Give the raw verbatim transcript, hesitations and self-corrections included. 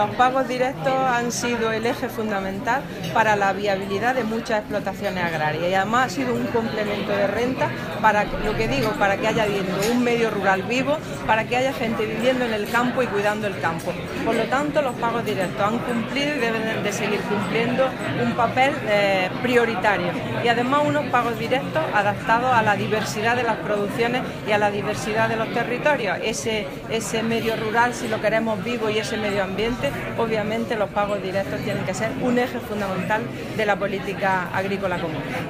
Los pagos directos han sido el eje fundamental para la viabilidad de muchas explotaciones agrarias y además ha sido un complemento de renta para, lo que digo, para que haya un medio rural vivo, para que haya gente viviendo en el campo y cuidando el campo. Por lo tanto, los pagos directos han cumplido y deben de seguir cumpliendo un papel eh, prioritario y además unos pagos directos adaptados a la diversidad de las producciones y a la diversidad de los territorios. Ese, ese medio rural, si lo queremos vivo, y ese medio ambiente, obviamente los pagos directos tienen que ser un eje fundamental de la política agrícola común.